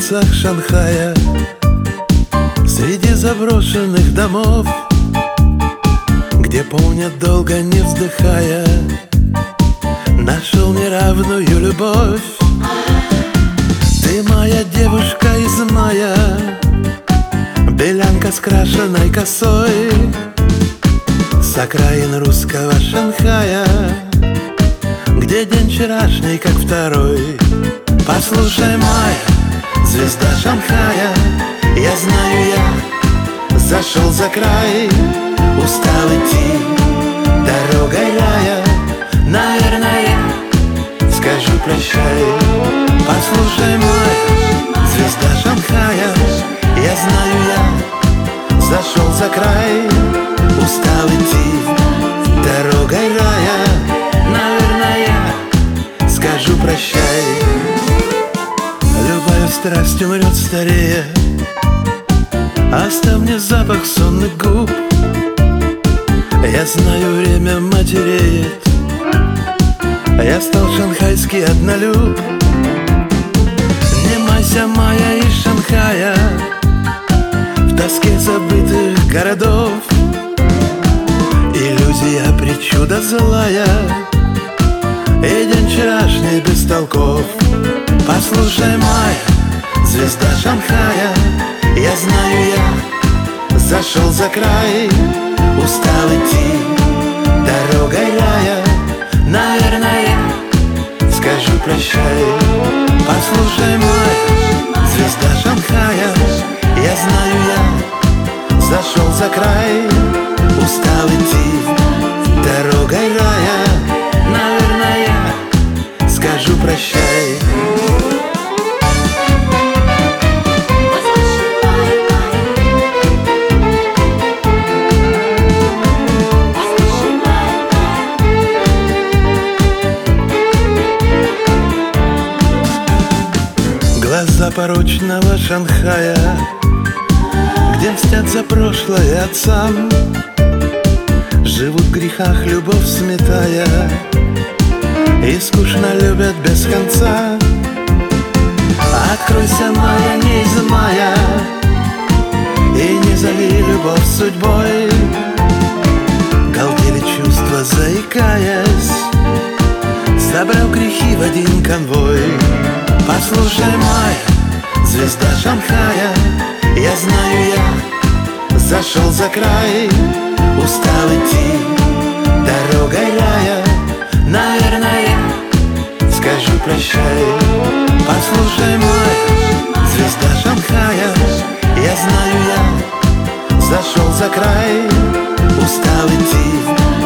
улицах Шанхая, среди заброшенных домов, где помнят, долго не вздыхая, нашел неравную любовь. Ты моя девушка из мая, белянка с крашеной косой, с окраин русского Шанхая, где день вчерашний, как второй. Послушай, моя звезда Шанхая, я знаю, я зашел за край, устал идти дорогой рая. Наверное, я скажу прощай. Послушай, моя звезда Шанхая, я знаю, я зашел за край, устал идти дорогой рая. Наверное, я скажу прощай. Любая страсть умрет старее, оставь мне запах сонных губ. Я знаю, время матереет, я стал шанхайский однолюб. Не майся, моя из Шанхая, в тоске забытых городов. Иллюзия, причуда злая, и день вчерашний без толков. Послушай, моя звезда Шанхая, я знаю, я зашел за край, устал идти дорогой рая. Наверное, я скажу прощай. Послушай, моя звезда Шанхая, я знаю, я зашел за край, устал идти дорогой рая. Наверное, я скажу прощай. Глаза порочного Шанхая, где мстят за прошлое отцам, живут в грехах, любовь сметая, и скучно любят без конца. Откройся, моя, не из мая, и не зови любовь судьбой. Галдели чувства, заикаясь, собрал грехи в один конвой. Послушай, моя звезда Шанхая, я знаю, я зашел за край, устал идти дорогой рая. Наверное, я скажу прощай. Послушай, моя звезда Шанхая, я знаю, я зашел за край, устал идти